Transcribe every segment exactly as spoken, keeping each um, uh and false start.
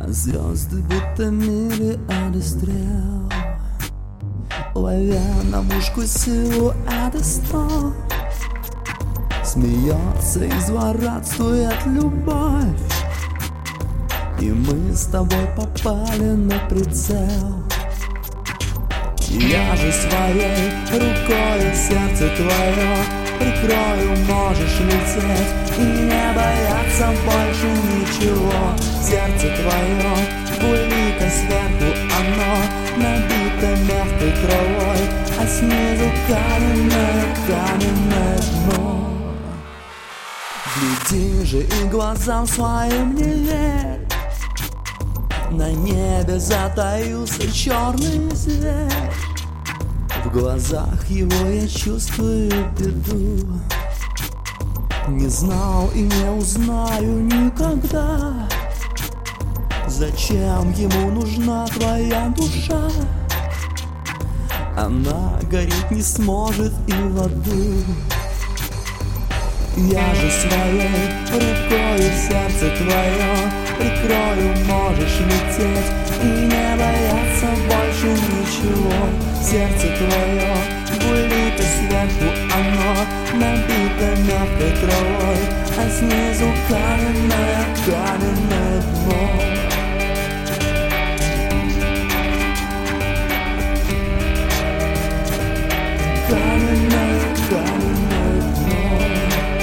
Звезды будто мириады стрел, ловя на мушку силуэты снов. Смеется и злорадствует любовь, и мы с тобой попали на прицел. Я же своей рукой сердце твое прикрою, можешь лететь и не бояться больше ничего. Сердце твое булика сверху, оно набито мягкой травой, а снизу каменное, каменное дно. Гляди же и глазам своим не верь, на небе затаился черный зверь. В глазах его я чувствую беду, не знал и не узнаю никогда, зачем ему нужна твоя душа. Она гореть не сможет и в аду. Я же своей рукой сердце твое прикрою, можешь лететь и не бояться больше ничего. Сердце твое булика сверху, оно набито мягкой травой, а снизу каменное, каменное дно. Каменное, каменное дно.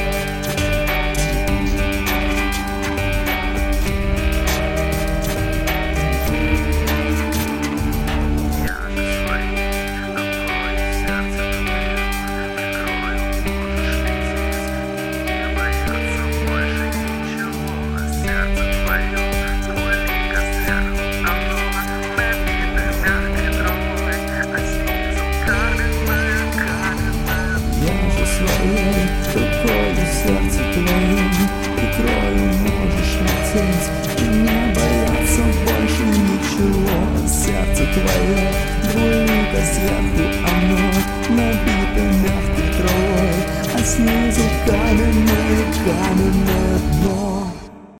Рукой сердце твоим прикрою, можешь лететь и не бояться больше ничего. Сердце твое булика сверху, оно набито мягкой травой, а снизу каменное, каменное дно.